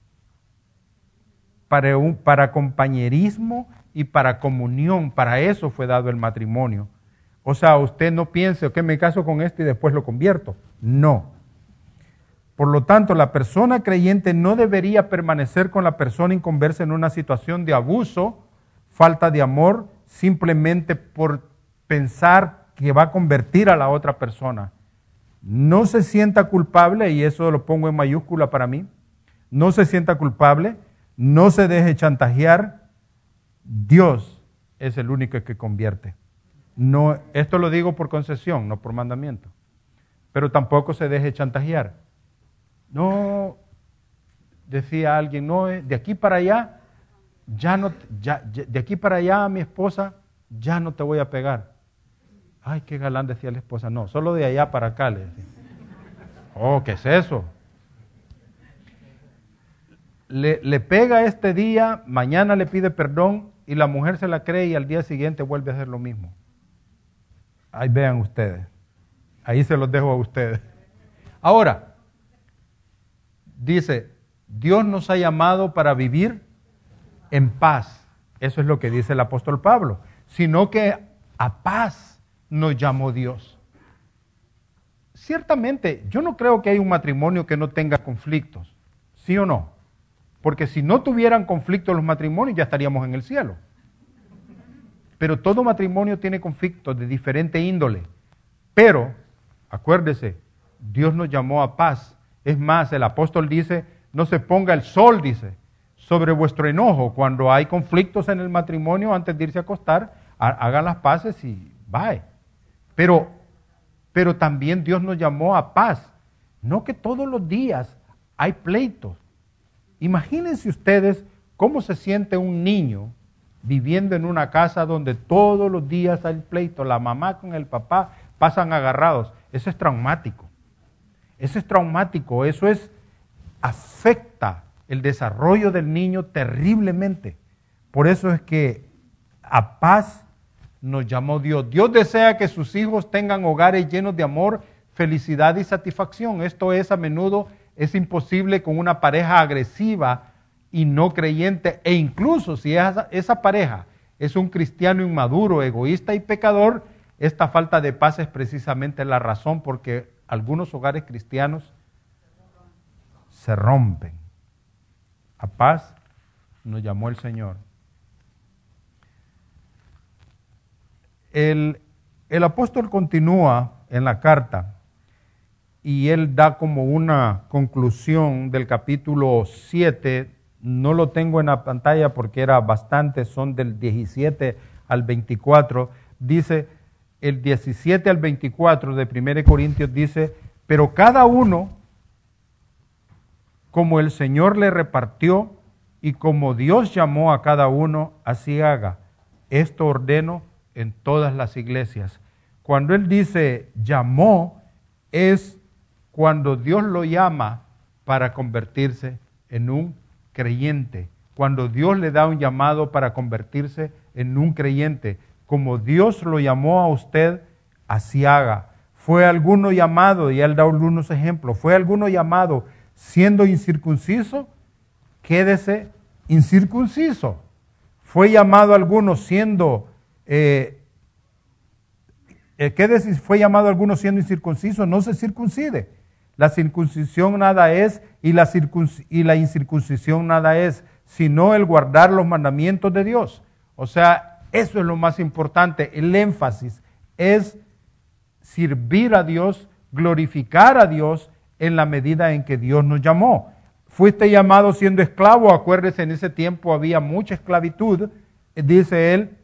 Para compañerismo y para comunión. Para eso fue dado el matrimonio. O sea, usted no piense, ok, me caso con este y después lo convierto. No. Por lo tanto, la persona creyente no debería permanecer con la persona inconversa en una situación de abuso, falta de amor, simplemente por pensar que va a convertir a la otra persona. No se sienta culpable, y eso lo pongo en mayúscula para mí, no se sienta culpable, no se deje chantajear. Dios es el único que convierte. No, esto lo digo por concesión, no por mandamiento. Pero tampoco se deje chantajear. No, decía alguien, no, de aquí para allá, de aquí para allá a mi esposa, ya no te voy a pegar. Ay, qué galán, decía la esposa. No, solo de allá para acá, le decía. Oh, ¿qué es eso? Le pega este día, mañana le pide perdón y la mujer se la cree y al día siguiente vuelve a hacer lo mismo. Ahí vean ustedes. Ahí se los dejo a ustedes. Ahora, dice, Dios nos ha llamado para vivir en paz. Eso es lo que dice el apóstol Pablo. Sino que a paz nos llamó Dios. Ciertamente, yo no creo que haya un matrimonio que no tenga conflictos. ¿Sí o no? Porque si no tuvieran conflictos los matrimonios, ya estaríamos en el cielo. Pero todo matrimonio tiene conflictos de diferente índole. Pero, acuérdese, Dios nos llamó a paz. Es más, el apóstol dice, no se ponga el sol, dice, sobre vuestro enojo. Cuando hay conflictos en el matrimonio, antes de irse a acostar, hagan las paces y bye. Pero también Dios nos llamó a paz. No que todos los días hay pleitos. Imagínense ustedes cómo se siente un niño viviendo en una casa donde todos los días hay pleito, la mamá con el papá pasan agarrados. Eso es traumático. Eso es traumático, afecta el desarrollo del niño terriblemente. Por eso es que a paz nos llamó Dios. Dios desea que sus hijos tengan hogares llenos de amor, felicidad y satisfacción. Esto es a menudo es imposible con una pareja agresiva y no creyente, e incluso si esa pareja es un cristiano inmaduro, egoísta y pecador, esta falta de paz es precisamente la razón porque algunos hogares cristianos se rompen. A paz nos llamó el Señor. El apóstol continúa en la carta y él da como una conclusión del capítulo 7. No lo tengo en la pantalla porque era bastante, son del 17 al 24. Dice, el 17 al 24 de 1 Corintios dice, pero cada uno, como el Señor le repartió y como Dios llamó a cada uno, así haga. Esto ordeno en todas las iglesias. Cuando él dice llamó, es cuando Dios lo llama para convertirse en un creyente. Cuando Dios le da un llamado para convertirse en un creyente. Como Dios lo llamó a usted, así haga. Fue alguno llamado, y él da algunos ejemplos, fue alguno llamado siendo incircunciso, quédese incircunciso. Fue llamado alguno siendo fue llamado alguno siendo incircunciso, no se circuncide. La circuncisión nada es y la incircuncisión nada es, sino el guardar los mandamientos de Dios. O sea, eso es lo más importante. El énfasis es servir a Dios, glorificar a Dios en la medida en que Dios nos llamó. Fuiste llamado siendo esclavo, acuérdese, en ese tiempo había mucha esclavitud, dice él,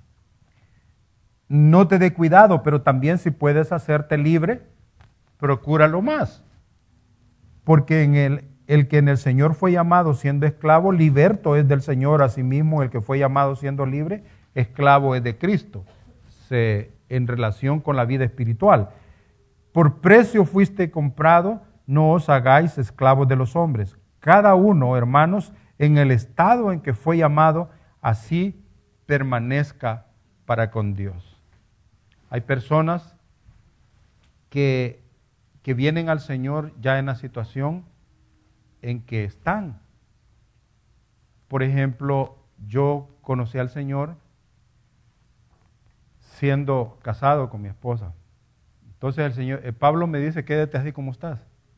no te dé cuidado, pero también si puedes hacerte libre, procúralo más. Porque el que en el Señor fue llamado siendo esclavo, liberto es del Señor. Asimismo, el que fue llamado siendo libre, esclavo es de Cristo. En relación con la vida espiritual. Por precio fuiste comprado, no os hagáis esclavos de los hombres. Cada uno, hermanos, en el estado en que fue llamado, así permanezca para con Dios. Hay personas que vienen al Señor ya en la situación en que están. Por ejemplo, yo conocí al Señor siendo casado con mi esposa. Entonces Pablo me dice, quédate así como estás.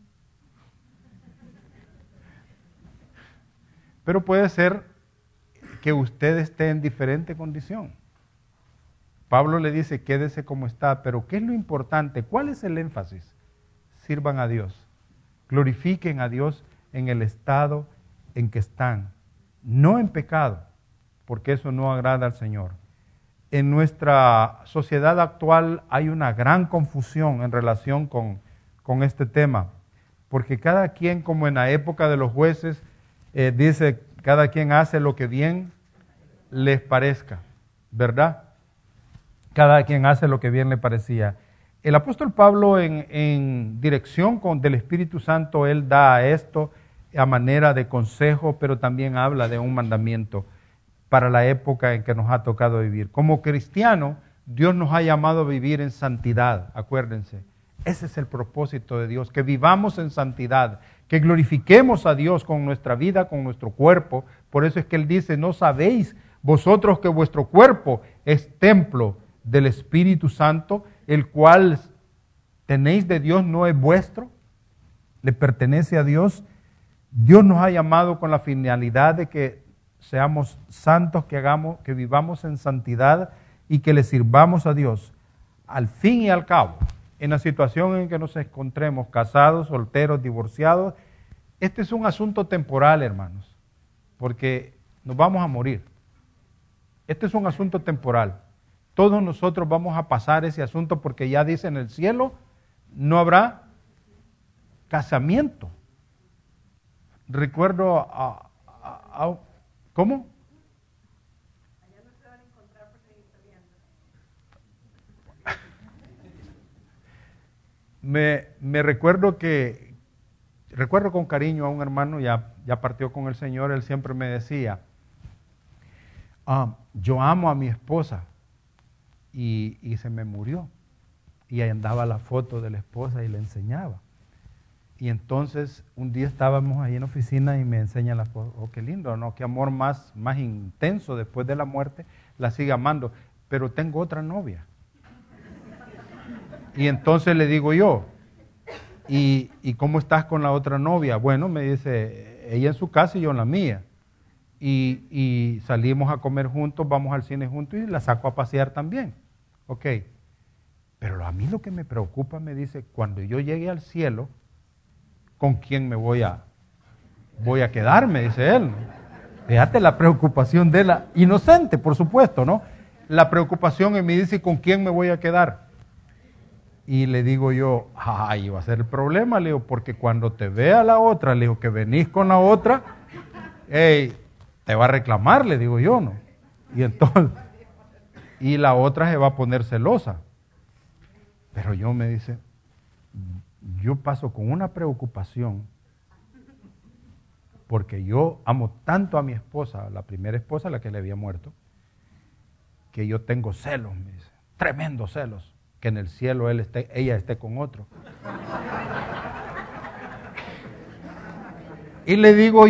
Pero puede ser que usted esté en diferente condición. Pablo le dice, quédese como está, pero ¿qué es lo importante? ¿Cuál es el énfasis? Sirvan a Dios, glorifiquen a Dios en el estado en que están, no en pecado, porque eso no agrada al Señor. En nuestra sociedad actual hay una gran confusión en relación con este tema, porque cada quien, como en la época de los jueces, dice, cada quien hace lo que bien les parezca, ¿verdad? Cada quien hace lo que bien le parecía. El apóstol Pablo, en dirección del Espíritu Santo, él da esto a manera de consejo, pero también habla de un mandamiento para la época en que nos ha tocado vivir. Como cristiano, Dios nos ha llamado a vivir en santidad, acuérdense. Ese es el propósito de Dios, que vivamos en santidad, que glorifiquemos a Dios con nuestra vida, con nuestro cuerpo. Por eso es que Él dice, ¿no sabéis vosotros que vuestro cuerpo es templo del Espíritu Santo, el cual tenéis de Dios, no es vuestro? Le pertenece a Dios. Dios nos ha llamado con la finalidad de que seamos santos, que vivamos en santidad y que le sirvamos a Dios. Al fin y al cabo, en la situación en que nos encontremos, casados, solteros, divorciados, este es un asunto temporal, hermanos, porque nos vamos a morir. Este es un asunto temporal. Todos nosotros vamos a pasar ese asunto porque ya dice en el cielo no habrá casamiento. Recuerdo ¿cómo? Allá no se van a encontrar por seguir peleando. Me recuerdo con cariño a un hermano, ya partió con el Señor, él siempre me decía, yo amo a mi esposa, y se me murió. Y ahí andaba la foto de la esposa y le enseñaba. Y entonces un día estábamos ahí en la oficina y me enseña la foto. Oh, qué lindo, ¿no? Qué amor más intenso después de la muerte, la sigue amando. Pero tengo otra novia. Y entonces le digo yo, ¿y cómo estás con la otra novia? Bueno, me dice, ella en su casa y yo en la mía. Y salimos a comer juntos, vamos al cine juntos y la saco a pasear también. Ok. Pero a mí lo que me preocupa, me dice, cuando yo llegue al cielo, ¿con quién me voy a quedar? Me dice él. Fíjate la preocupación de la inocente, por supuesto, ¿no? La preocupación en mí dice, ¿con quién me voy a quedar? Y le digo yo, ay, va a ser el problema, le digo, porque cuando te vea la otra, le digo, que venís con la otra, hey, te va a reclamar, le digo yo, ¿no? Y entonces, y la otra se va a poner celosa. Pero yo, me dice, yo paso con una preocupación porque yo amo tanto a mi esposa, la primera esposa, la que le había muerto, que yo tengo celos, me dice, tremendos celos, que en el cielo ella esté con otro. Y le digo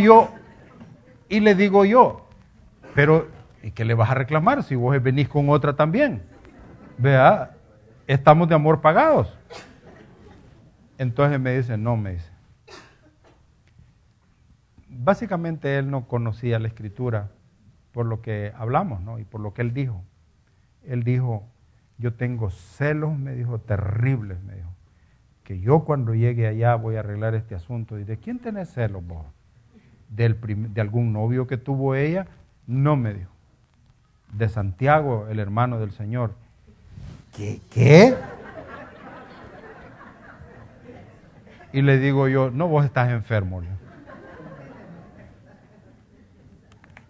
yo, pero ¿y qué le vas a reclamar si vos venís con otra también? Vea, estamos de amor pagados. Entonces me dice, no, me dice. Básicamente él no conocía la Escritura por lo que hablamos, ¿no? Y por lo que él dijo. Él dijo, yo tengo celos, me dijo, terribles, me dijo, que yo cuando llegue allá voy a arreglar este asunto. ¿Y de quién tenés celos vos? ¿De algún novio que tuvo ella? No, me dijo. De Santiago, el hermano del Señor. ¿Qué? Y le digo yo, no, vos estás enfermo.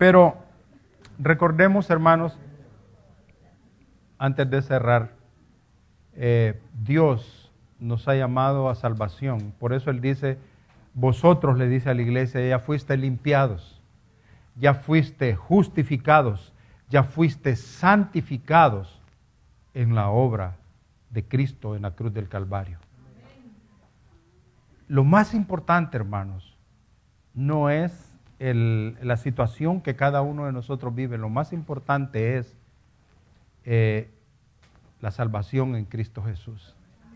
Pero recordemos, hermanos, antes de cerrar, Dios nos ha llamado a salvación. Por eso Él dice, vosotros, le dice a la iglesia, ya fuiste limpiados, ya fuiste justificados, ya fuiste santificados en la obra de Cristo en la cruz del Calvario. Lo más importante, hermanos, no es la situación que cada uno de nosotros vive. Lo más importante es la salvación en Cristo Jesús.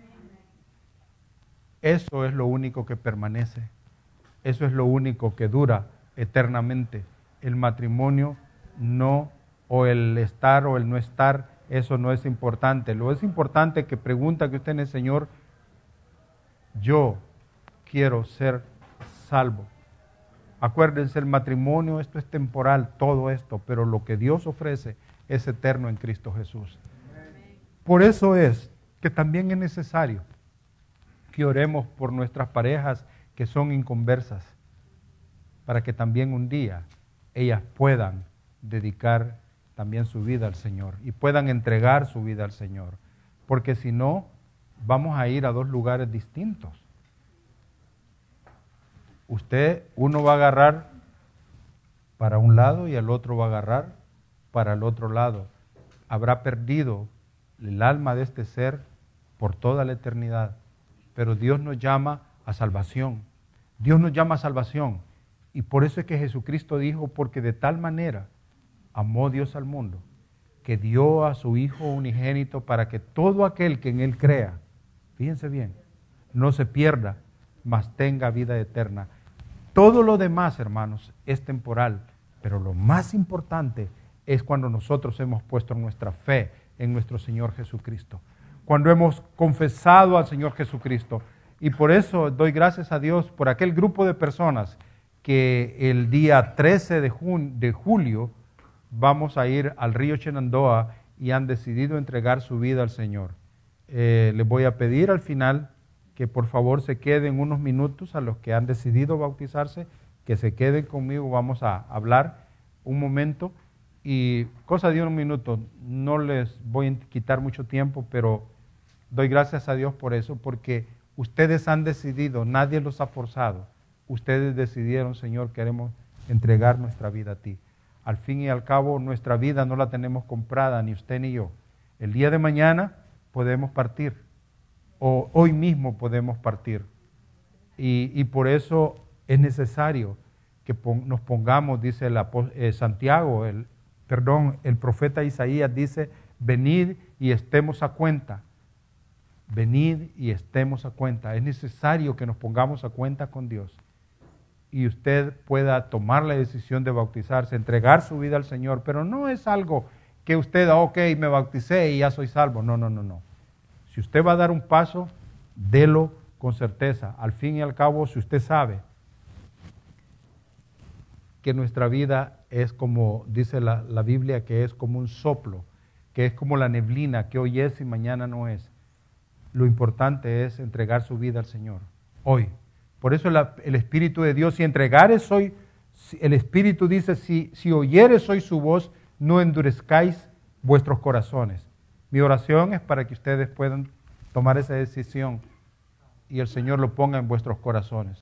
Eso es lo único que permanece. Eso es lo único que dura eternamente. El matrimonio no, o el estar o el no estar, eso no es importante. Lo es importante que pregunta que usted en el Señor, yo quiero ser salvo. Acuérdense, el matrimonio, esto es temporal, todo esto, pero lo que Dios ofrece es eterno en Cristo Jesús. Por eso es que también es necesario que oremos por nuestras parejas que son inconversas, para que también un día ellas puedan dedicar también su vida al Señor y puedan entregar su vida al Señor, porque si no, vamos a ir a dos lugares distintos. Uno va a agarrar para un lado y el otro va a agarrar para el otro lado. Habrá perdido el alma de este ser por toda la eternidad. Pero Dios nos llama a salvación. Dios nos llama a salvación. Y por eso es que Jesucristo dijo, porque de tal manera amó Dios al mundo, que dio a su Hijo unigénito para que todo aquel que en Él crea, fíjense bien, no se pierda, mas tenga vida eterna. Todo lo demás, hermanos, es temporal, pero lo más importante es cuando nosotros hemos puesto nuestra fe en nuestro Señor Jesucristo, cuando hemos confesado al Señor Jesucristo. Y por eso doy gracias a Dios por aquel grupo de personas que el día 13 de julio vamos a ir al río Shenandoah y han decidido entregar su vida al Señor. Les voy a pedir al final que por favor se queden unos minutos a los que han decidido bautizarse, que se queden conmigo, vamos a hablar un momento y cosa de unos minutos, no les voy a quitar mucho tiempo, pero doy gracias a Dios por eso, porque ustedes han decidido, nadie los ha forzado, ustedes decidieron, Señor, queremos entregar nuestra vida a ti. Al fin y al cabo, nuestra vida no la tenemos comprada, ni usted ni yo. El día de mañana podemos partir, o hoy mismo podemos partir. Y por eso es necesario que nos pongamos, dice Santiago, el profeta Isaías dice, venid y estemos a cuenta. Venid y estemos a cuenta. Es necesario que nos pongamos a cuenta con Dios. Y usted pueda tomar la decisión de bautizarse, entregar su vida al Señor, pero no es algo que usted, ok, me bauticé y ya soy salvo. No, no, no, no. Si usted va a dar un paso, délo con certeza. Al fin y al cabo, si usted sabe que nuestra vida es como, dice la Biblia, que es como un soplo, que es como la neblina, que hoy es y mañana no es. Lo importante es entregar su vida al Señor, hoy. Por eso el Espíritu de Dios, si entregares hoy, el Espíritu dice, si oyeres hoy su voz, no endurezcáis vuestros corazones. Mi oración es para que ustedes puedan tomar esa decisión y el Señor lo ponga en vuestros corazones.